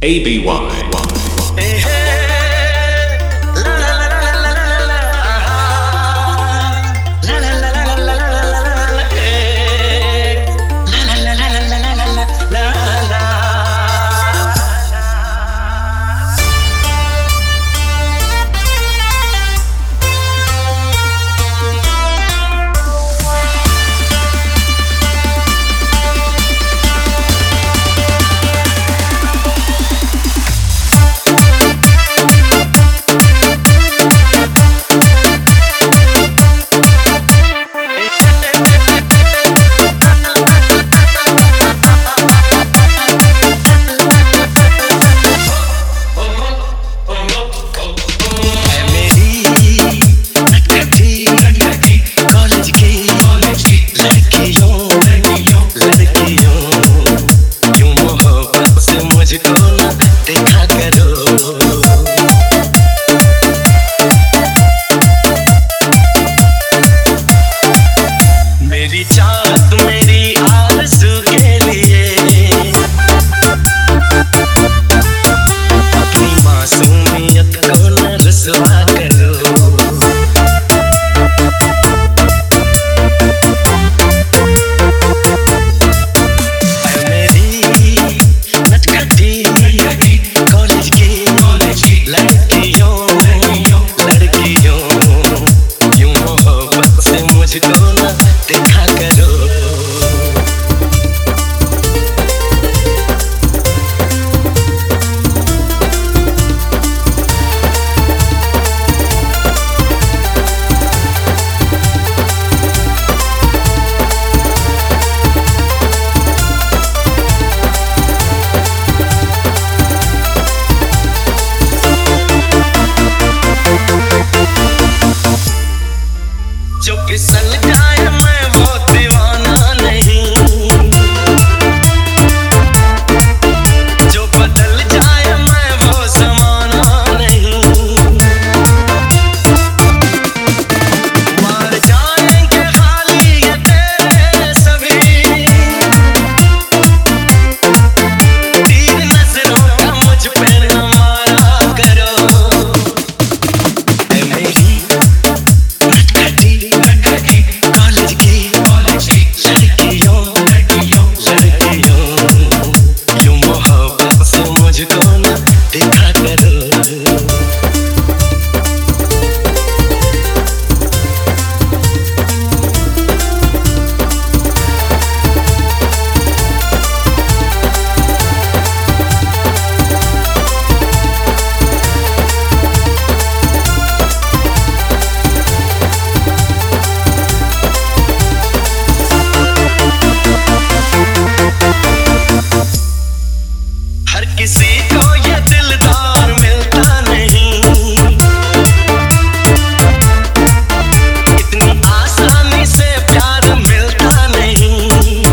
ABY. जो फिसल जाए मैं वो दीवाना नहीं, जो बदल जाए मैं वो ज़माना नहीं। मार जाएंगे खाली ये तेरे सभी तीर नजरों का मुझ पे न मारा करो। ऐ मेरी किसी को ये दिलदार मिलता नहीं, इतनी आसानी से प्यार मिलता नहीं।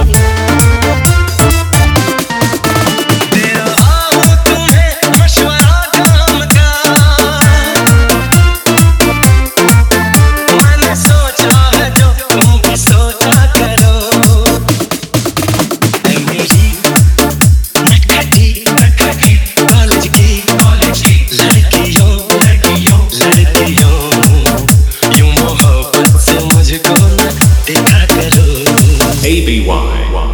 दे रहा हूँ तुम्हें मशवरा काम का, मैंने सोचा है जो तुम भी सोचा करो। ऐ मेरी ABY.